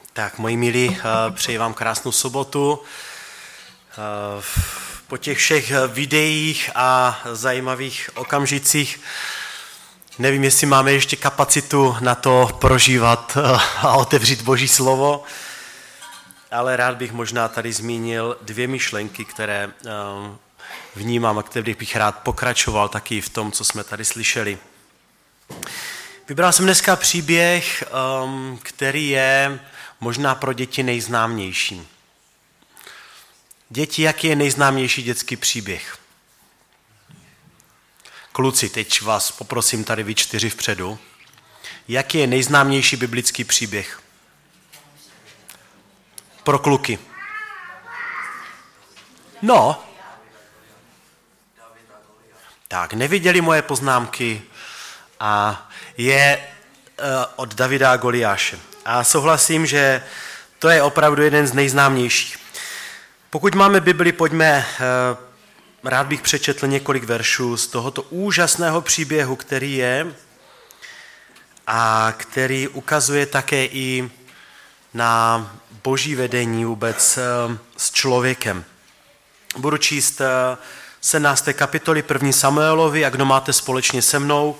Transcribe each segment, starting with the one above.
Tak, moji milí, přeji vám krásnou sobotu. Po těch všech videích a zajímavých okamžicích nevím, jestli máme ještě kapacitu na to prožívat a otevřít Boží slovo, ale rád bych možná tady zmínil dvě myšlenky, které vnímám a které bych rád pokračoval taky v tom, co jsme tady slyšeli. Vybral jsem dneska příběh, který je možná pro děti nejznámější. Děti, jaký je nejznámější dětský příběh? Kluci, teď vás poprosím tady vy 4 vpředu. Jaký je nejznámější biblický příběh? Pro kluky. No. Tak, neviděli moje poznámky a je od Davida a Goliáše. A souhlasím, že to je opravdu jeden z nejznámějších. Pokud máme Bibli, pojďme, rád bych přečetl několik veršů z tohoto úžasného příběhu, který je a který ukazuje také i na Boží vedení vůbec s člověkem. Budu číst 17. kapitoly 1. Samuelovi, a kdo máte společně se mnou,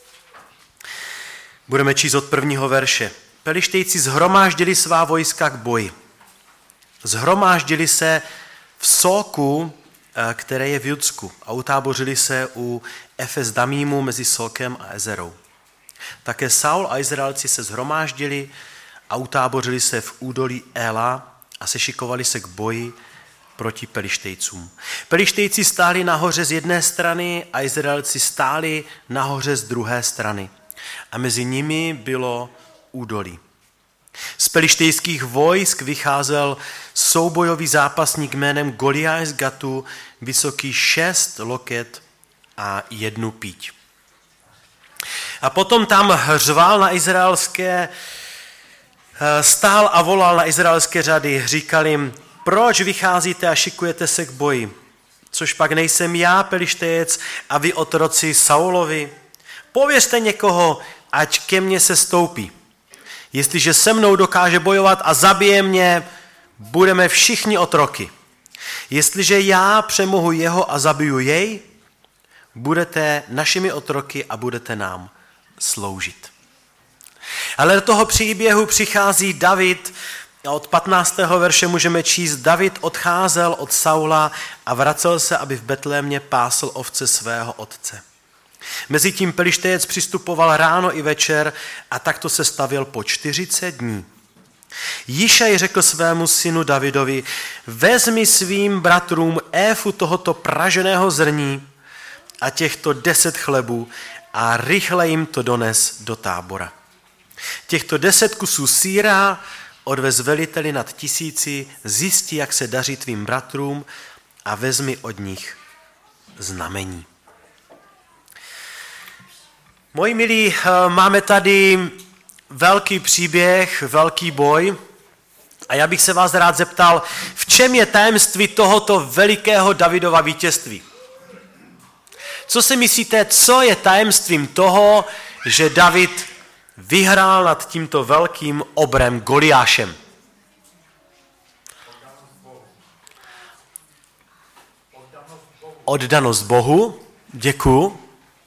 budeme číst od 1. verše. Pelištejci shromáždili svá vojska k boji. Shromáždili se v Sóku, které je v Judsku, a utábořili se u Efes Damímu mezi Sókem a Ezerou. Také Saul a Izraelci se shromáždili a utábořili se v údolí Éla a sešikovali se k boji proti Pelištejcům. Pelištejci stáli nahoře z jedné strany a Izraelci stáli nahoře z druhé strany. A mezi nimi bylo údolí. Z pelištejských vojsk vycházel soubojový zápasník jménem Goliáš z Gatu, vysoký 6 loket a 1 píď. A potom tam řval na izraelské, stál a volal na izraelské řady, říkal jim, proč vycházíte a šikujete se k boji? Což pak nejsem já, pelištejec, a vy otroci Saulovi? Pověřte někoho, ať ke mně se stoupí. Jestliže se mnou dokáže bojovat a zabije mě, budeme všichni otroky. Jestliže já přemohu jeho a zabiju jej, budete našimi otroky a budete nám sloužit. Ale do toho příběhu přichází David a od 15. verše můžeme číst, David odcházel od Saula a vracel se, aby v Betlémě pásl ovce svého otce. Mezitím pelištejec přistupoval ráno i večer a takto se stavěl po 40 dní. Jišaj řekl svému synu Davidovi, vezmi svým bratrům éfu tohoto praženého zrní a těchto 10 chlebů a rychle jim to dones do tábora. Těchto 10 kusů sýra odvez veliteli nad 1000, zjistí, jak se daří tvým bratrům a vezmi od nich znamení. Moji milí, máme tady velký příběh, velký boj a já bych se vás rád zeptal, v čem je tajemství tohoto velikého Davidova vítězství? Co si myslíte, co je tajemstvím toho, že David vyhrál nad tímto velkým obrem Goliášem? Oddanost Bohu, děkuju.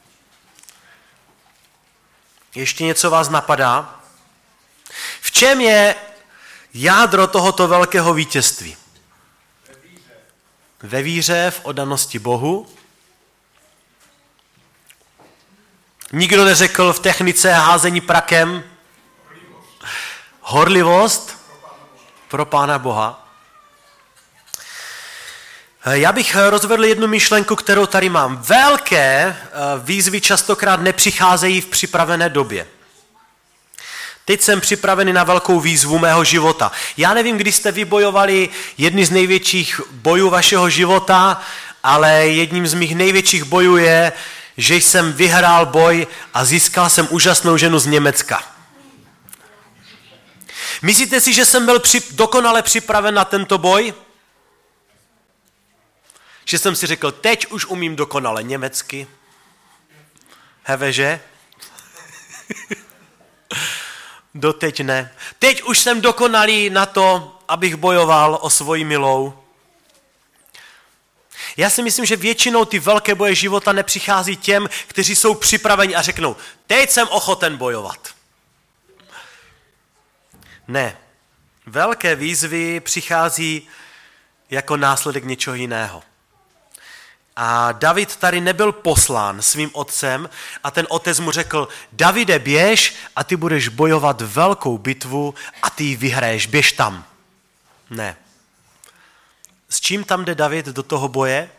Ještě něco vás napadá? V čem je jádro tohoto velkého vítězství? Ve víře, v oddanosti Bohu. Nikdo neřekl v technice házení prakem. Horlivost pro Pána Boha. Já bych rozvedl jednu myšlenku, kterou tady mám. Velké výzvy častokrát nepřicházejí v připravené době. Teď jsem připravený na velkou výzvu mého života. Já nevím, kdy jste vybojovali jedny z největších bojů vašeho života, ale jedním z mých největších bojů je, že jsem vyhrál boj a získal jsem úžasnou ženu z Německa. Myslíte si, že jsem byl dokonale připraven na tento boj? Že jsem si řekl, teď už umím dokonale německy. Heveže? doteď ne. Teď už jsem dokonalý na to, abych bojoval o svoji milou. Já si myslím, že většinou ty velké boje života nepřichází těm, kteří jsou připraveni a řeknou, teď jsem ochoten bojovat. Ne. Velké výzvy přichází jako následek něčeho jiného. A David tady nebyl poslán svým otcem a ten otec mu řekl, Davide, běž a ty budeš bojovat velkou bitvu a ty ji vyhraješ, běž tam. Ne. S čím tam jde David do toho boje?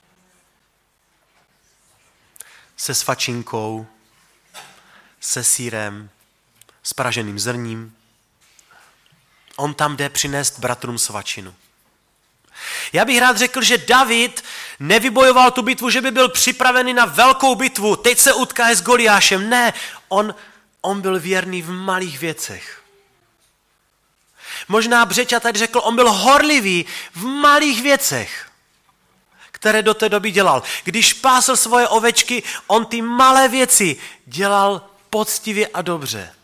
Se svačinkou, se sýrem, s praženým zrním. On tam jde přinést bratrům svačinu. Já bych rád řekl, že David nevybojoval tu bitvu, že by byl připravený na velkou bitvu. Teď se utká s Goliášem. Ne, on byl věrný v malých věcech. Možná Břeťa tady řekl, on byl horlivý v malých věcech, které do té doby dělal. Když pásl svoje ovečky, on ty malé věci dělal poctivě a dobře.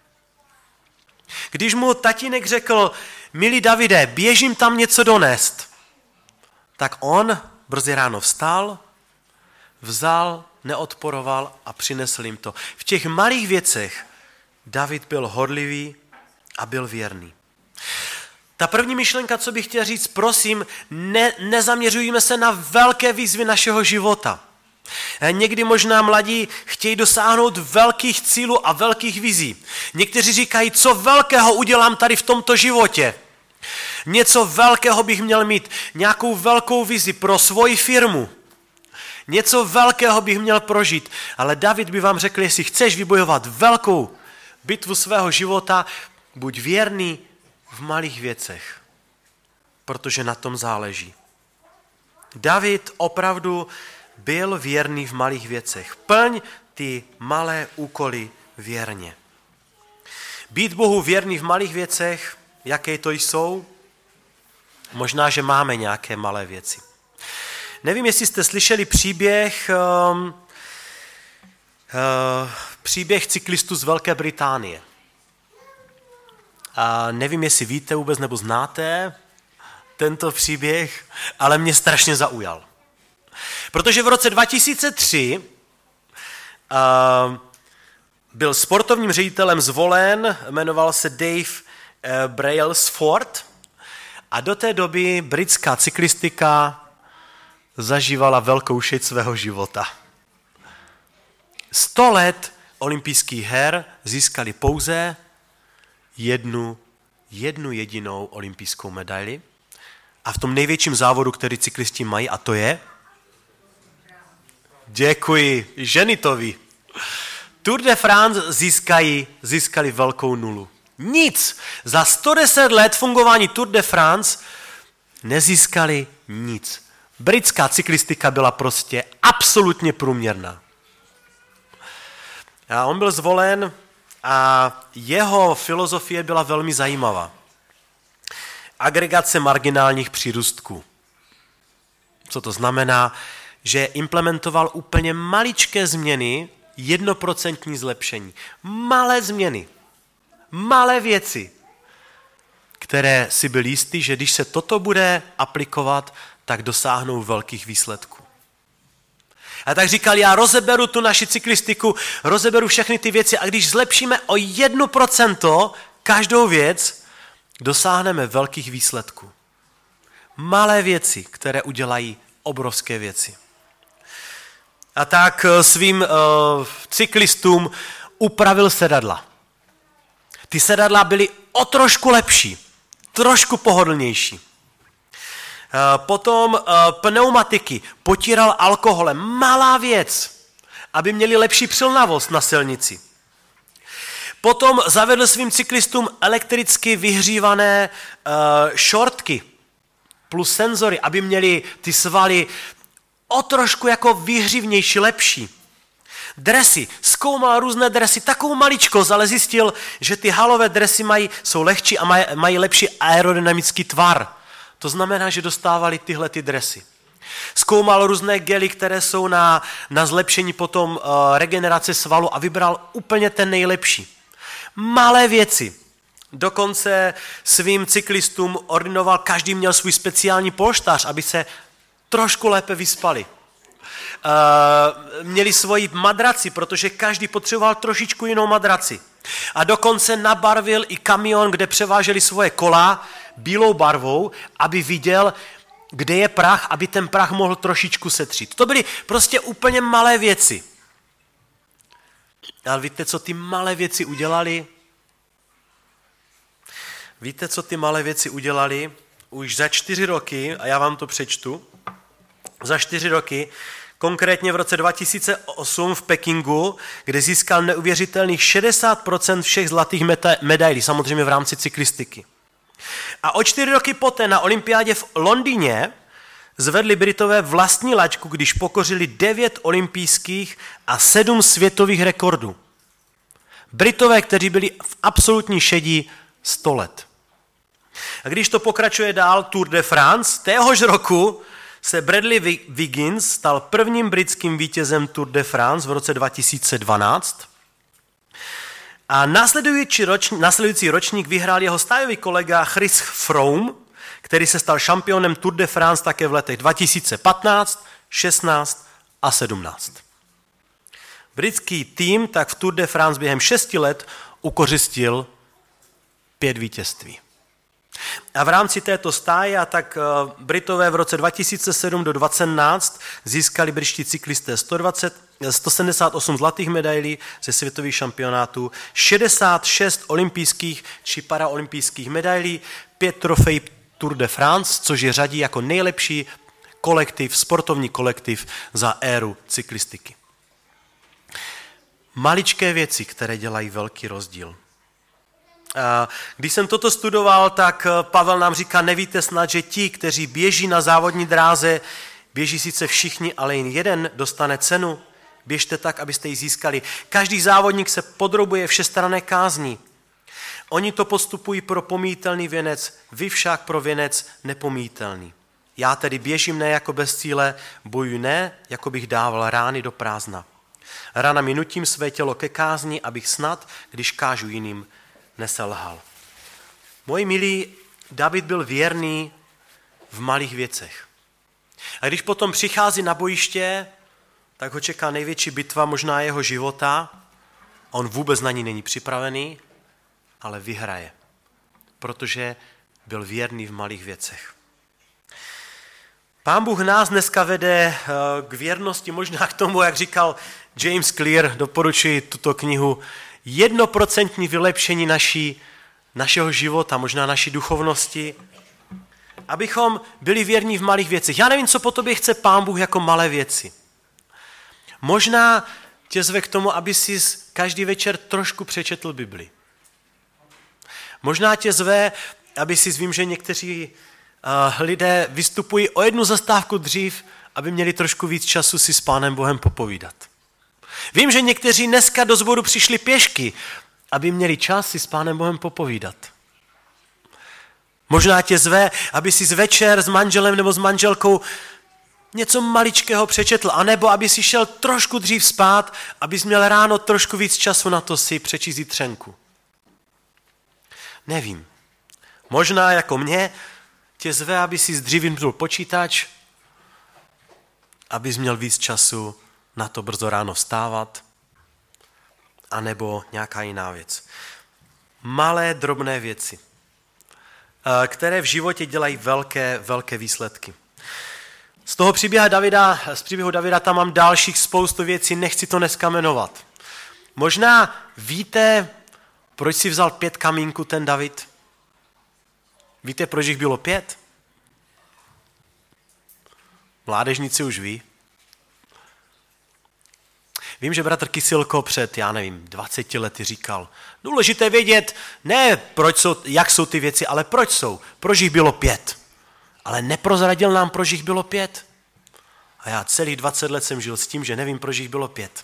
Když mu tatínek řekl, milý Davide, běžím tam něco donést, tak on brzy ráno vstal, vzal, neodporoval a přinesl jim to. V těch malých věcech David byl horlivý a byl věrný. Ta první myšlenka, co bych chtěl říct, prosím, nezaměřujme se na velké výzvy našeho života. Někdy možná mladí chtějí dosáhnout velkých cílů a velkých vizí. Někteří říkají, co velkého udělám tady v tomto životě. Něco velkého bych měl mít, nějakou velkou vizi pro svoji firmu. Něco velkého bych měl prožít. Ale David by vám řekl, jestli chceš vybojovat velkou bitvu svého života, buď věrný v malých věcech, protože na tom záleží. David opravdu byl věrný v malých věcech. Plň ty malé úkoly věrně. Být Bohu věrný v malých věcech, jaké to jsou? Možná, že máme nějaké malé věci. Nevím, jestli jste slyšeli příběh cyklistů z Velké Británie. A nevím, jestli víte vůbec nebo znáte tento příběh, ale mě strašně zaujal. Protože v roce 2003 byl sportovním ředitelem zvolen, jmenoval se Dave Brailsford a do té doby britská cyklistika zažívala velkou šeť svého života. 100 let olympijských her získali pouze jednu jedinou olympijskou medaili a v tom největším závodu, který cyklisti mají, a to je? Děkuji, ženitovi. Tour de France získali velkou nulu. Nic. Za 110 let fungování Tour de France nezískali nic. Britská cyklistika byla prostě absolutně průměrná. A on byl zvolen a jeho filozofie byla velmi zajímavá. Agregace marginálních přírůstků. Co to znamená? Že implementoval úplně maličké změny, 1% zlepšení. Malé změny, malé věci, které si byl jistý, že když se toto bude aplikovat, tak dosáhnou velkých výsledků. A tak říkal, já rozeberu tu naši cyklistiku, rozeberu všechny ty věci a když zlepšíme o 1% každou věc, dosáhneme velkých výsledků. Malé věci, které udělají obrovské věci. A tak svým cyklistům upravil sedadla. Ty sedadla byly o trošku lepší, trošku pohodlnější. Potom pneumatiky potíral alkoholem. Malá věc, aby měli lepší přilnavost na silnici. Potom zavedl svým cyklistům elektricky vyhřívané šortky plus senzory, aby měli ty svaly o trošku jako vyhřívnější, lepší. Dresy, zkoumal různé dresy, takovou maličkost, ale zjistil, že ty halové dresy jsou lehčí a mají lepší aerodynamický tvar. To znamená, že dostávali tyhle ty dresy. Zkoumal různé gely, které jsou na zlepšení potom regenerace svalu a vybral úplně ten nejlepší. Malé věci. Dokonce svým cyklistům ordinoval, každý měl svůj speciální polštář, aby se trošku lépe vyspali. Měli svoji madraci, protože každý potřeboval trošičku jinou madraci. A dokonce nabarvil i kamion, kde převáželi svoje kola bílou barvou, aby viděl, kde je prach, aby ten prach mohl trošičku setřít. To byly prostě úplně malé věci. Ale víte, co ty malé věci udělali? Víte, co ty malé věci udělali? Už za 4 roky, a já vám to přečtu, za 4 roky, konkrétně v roce 2008 v Pekingu, kde získal neuvěřitelných 60% všech zlatých medailí, samozřejmě v rámci cyklistiky. A o 4 roky poté na olympiádě v Londýně zvedli Britové vlastní laťku, když pokořili 9 olympijských a 7 světových rekordů. Britové, kteří byli v absolutní šedí 100 let. A když to pokračuje dál, Tour de France, téhož roku se Bradley Wiggins stal prvním britským vítězem Tour de France v roce 2012. A následující ročník vyhrál jeho stájový kolega Chris Froome, který se stal šampionem Tour de France také v letech 2015, 16 a 17. Britský tým tak v Tour de France během 6 let ukořistil 5 vítězství. A v rámci této stáje, a tak Britové v roce 2007 do 2017 získali britští cyklisté 178 zlatých medailí ze světových šampionátů, 66 olympijských či paraolympijských medailí, 5 trofejí Tour de France, což je řadí jako nejlepší kolektiv, sportovní kolektiv za éru cyklistiky. Maličké věci, které dělají velký rozdíl. Když jsem toto studoval, tak Pavel nám říká, nevíte snad, že ti, kteří běží na závodní dráze, běží sice všichni, ale jen jeden dostane cenu. Běžte tak, abyste ji získali. Každý závodník se podrobuje všestranné kázni. Oni to postupují pro pomíjitelný věnec, vy však pro věnec nepomíjitelný. Já tedy běžím ne jako bez cíle, bojuji ne, jako bych dával rány do prázdna. Ranami nutím své tělo ke kázni, abych snad, když kážu jiným, neselhal. Moji milí, David byl věrný v malých věcech. A když potom přichází na bojiště, tak ho čeká největší bitva možná jeho života. On vůbec na ní není připravený, ale vyhraje, protože byl věrný v malých věcech. Pán Bůh nás dneska vede k věrnosti, možná k tomu, jak říkal James Clear, doporučuji tuto knihu, 1% vylepšení našeho života, možná naší duchovnosti, abychom byli věrní v malých věcech. Já nevím, co po tobě chce Pán Bůh jako malé věci. Možná tě zve k tomu, aby si každý večer trošku přečetl Bibli. Možná tě zve, aby si, vím, že někteří lidé vystupují o 1 zastávku dřív, aby měli trošku víc času si s Pánem Bohem popovídat. Vím, že někteří dneska do sboru přišli pěšky, aby měli čas si s Pánem Bohem popovídat. Možná tě zve, aby si večer s manželem nebo s manželkou něco maličkého přečetl, anebo aby si šel trošku dřív spát, abys měl ráno trošku víc času na to si přečíst jitřenku. Nevím. Možná jako mě tě zve, aby si dřív vypnul počítač, abys měl víc času na to brzo ráno vstávat, anebo nějaká jiná věc. Malé, drobné věci, které v životě dělají velké výsledky. Z toho příběhu Davida tam mám dalších spoustu věcí, nechci to dneska jmenovat. Možná víte, proč si vzal 5 kamínků ten David? Víte, proč jich bylo 5? Mládežníci už ví. Vím, že bratr Kysilko před, 20 lety říkal, důležité vědět, ne jak jsou ty věci, ale proč jsou. Proč jich bylo 5. Ale neprozradil nám, proč jich bylo 5. A já celých 20 let jsem žil s tím, že nevím, proč jich bylo 5.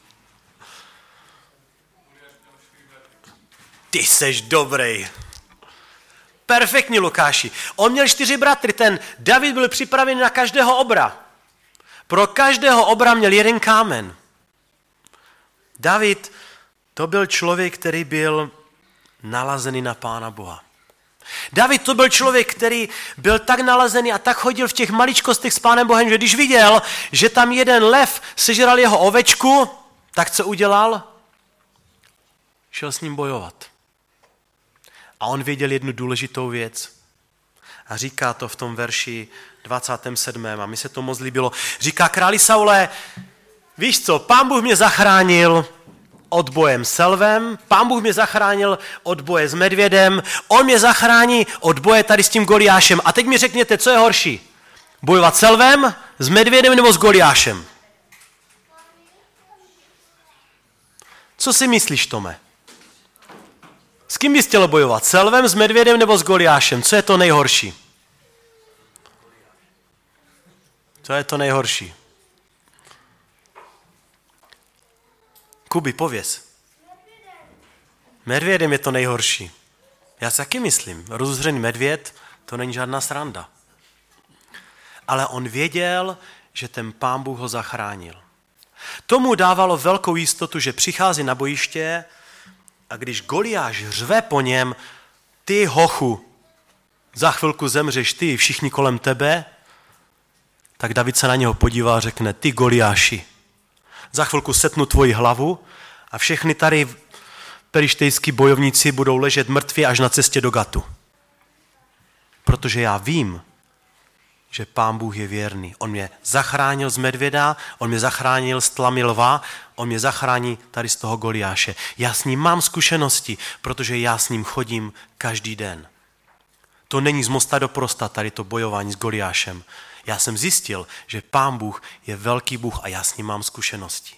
Ty seš dobrý. Perfektní, Lukáši. On měl 4 bratry, ten David byl připravený na každého obra. Pro každého obra měl 1 kámen. David, to byl člověk, který byl nalazený na Pána Boha. David to byl člověk, který byl tak nalazený a tak chodil v těch maličkostech s Pánem Bohem, že když viděl, že tam jeden lev sežral jeho ovečku, tak co udělal? Šel s ním bojovat. A on věděl jednu důležitou věc. A říká to v tom verši 27. A mi se to moc líbilo. Říká králi Saule, víš co, Pán Bůh mě zachránil od bojem s lvem, Pán Bůh mě zachránil od boje s medvědem, on mě zachrání od boje tady s tím Goliášem. A teď mi řekněte, co je horší? Bojovat s lvem, s medvědem nebo s Goliášem? Co si myslíš, Tome? S kým bys chtěl bojovat? S lvem, s medvědem nebo s Goliášem? Co je to nejhorší? Co je to nejhorší? Kubi, pověz. Medvědem je to nejhorší. Já si taky myslím. Rozuzřený medvěd, to není žádná sranda. Ale on věděl, že ten Pán Bůh ho zachránil. Tomu dávalo velkou jistotu, že přichází na bojiště a když Goliáš řve po něm, ty hochu, za chvilku zemřeš ty, všichni kolem tebe, tak David se na něho podívá a řekne, ty Goliáši, za chvilku setnu tvoji hlavu a všechny tady pelištejský bojovníci budou ležet mrtví až na cestě do Gatu. Protože já vím, že Pán Bůh je věrný. On mě zachránil z medvěda, on mě zachránil z tlamy lva, on mě zachrání tady z toho Goliáše. Já s ním mám zkušenosti, protože já s ním chodím každý den. To není z mosta do prosta tady to bojování s Goliášem. Já jsem zjistil, že Pán Bůh je velký Bůh a já s ním mám zkušenosti.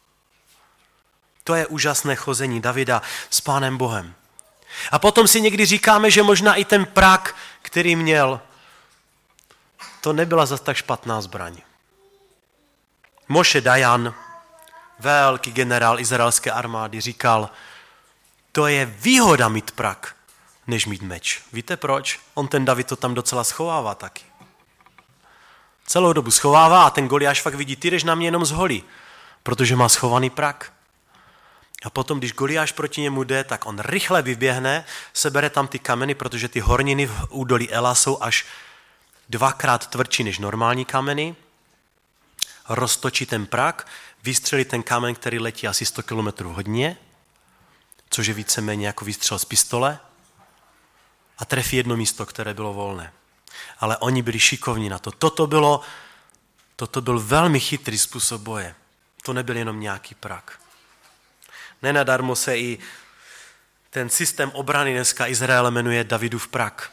To je úžasné chození Davida s Pánem Bohem. A potom si někdy říkáme, že možná i ten prak, který měl, to nebyla zas tak špatná zbraň. Moše Dajan, velký generál izraelské armády, říkal, to je výhoda mít prak, než mít meč. Víte proč? On ten David to tam docela schovává taky. Celou dobu schovává a ten Goliáš fakt vidí, ty jdeš na mě jenom z holí, protože má schovaný prak. A potom, když Goliáš proti němu jde, tak on rychle vyběhne, sebere tam ty kameny, protože ty horniny v údolí Ela jsou až 2x tvrdší než normální kameny, roztočí ten prak, vystřelí ten kámen, který letí asi 100 km hodně, což je víceméně jako výstřel z pistole, a trefí jedno místo, které bylo volné. Ale oni byli šikovní na to. Toto byl velmi chytrý způsob boje. To nebyl jenom nějaký prak. Nenadarmo se i ten systém obrany dneska Izraele jmenuje Davidův prak.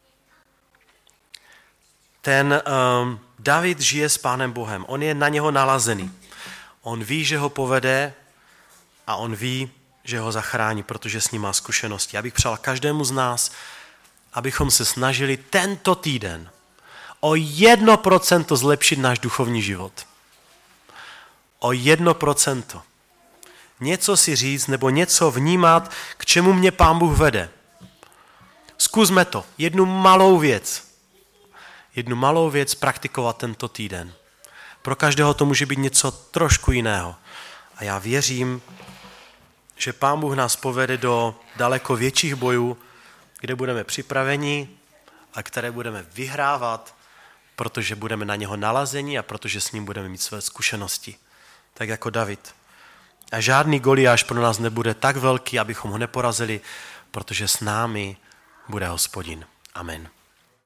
Ten David žije s Pánem Bohem. On je na něho nalazený. On ví, že ho povede a on ví, že ho zachrání, protože s ním má zkušenosti. Já bych přál každému z nás, abychom se snažili tento týden o 1% zlepšit náš duchovní život. O 1%. Něco si říct nebo něco vnímat, k čemu mě Pán Bůh vede. Zkusme to. Jednu malou věc praktikovat tento týden. Pro každého to může být něco trošku jiného. A já věřím, že Pán Bůh nás povede do daleko větších bojů, kde budeme připraveni a které budeme vyhrávat, protože budeme na něho nalazeni a protože s ním budeme mít své zkušenosti. Tak jako David. A žádný Goliáš pro nás nebude tak velký, abychom ho neporazili, protože s námi bude Hospodin. Amen.